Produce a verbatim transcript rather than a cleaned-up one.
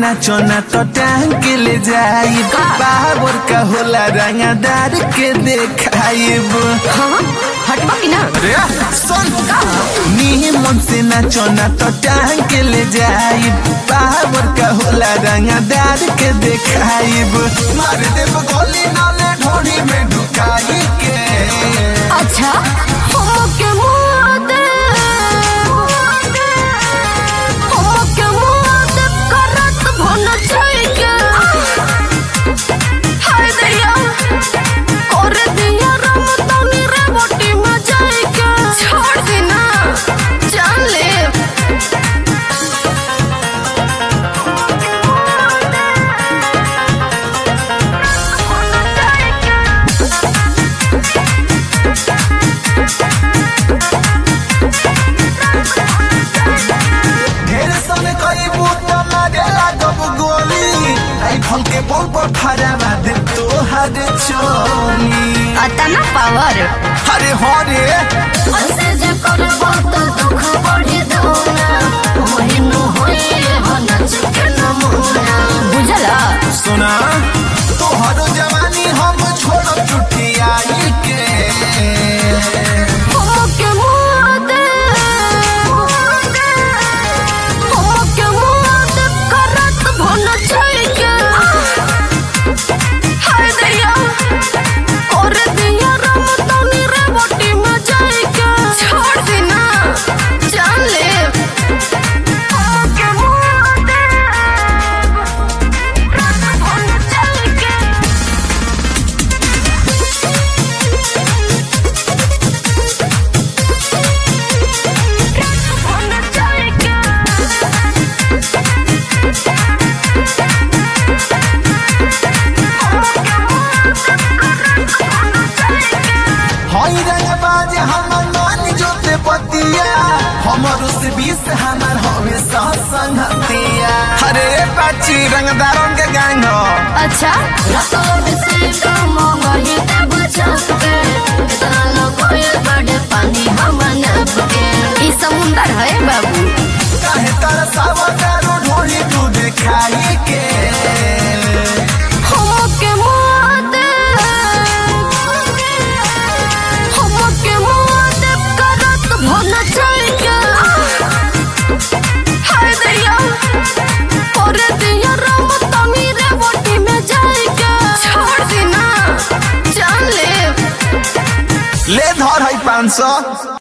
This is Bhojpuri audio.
नाचो ना तो टांग के ले जाई बाबर का होला रंगदार के देखाइब। हाँ हटवा की ना अरे सुन नीमन से नाचो ना तो टांग के ले जाई बाबर का होला रंगदार के देखाइब। मार देब गोली नाले ढोड़ी में ढुकाई के। अच्छा हम के मुँह दे हम के मुँह दे करत भन चाहिए। हाय दैया कर दिया रम तनी रे बोटी में जाके छोड़ देना जान ले। ढेर समय कई बूट मारे लागब गोली आई फल के बोल पर खड़ा दे तो हर चोली। अतना पावर अरे हो रे ऐसे जे करबो तो दुख बढ़ी दोना ओही नु होई हो नच के नमूना बुझला। सुना तो हर जवानी हम छोड़ चुटियाई के। हम के मुँह दे हम के मुँह दे करत भन चाहिए। हाय दैया कर दिया रम तनी रे बोटी में जाके छोड़ देना जान ले। हम के मुँह दे करत भन चाहिए। हई रंगबाज हमर मान जोते पतिया हमर उस बीस हमर हवे संगतिया। अरे पाची रंगदारों के गैंग हो। अच्छा रतोड़ से कम गई तब छपके इतना लोग बड़े पानी हम नपके ई समुंदर है बाबू। काहे तरसावा तारो ढोली तू देखाई के। हम के मुँह दे हम के मुँह दे करत भन चाहिए। हाय दैया कर दिया रम तनी रे बोटी में जाके छोड़ देना जान ले। ले धर है पाँच सौ।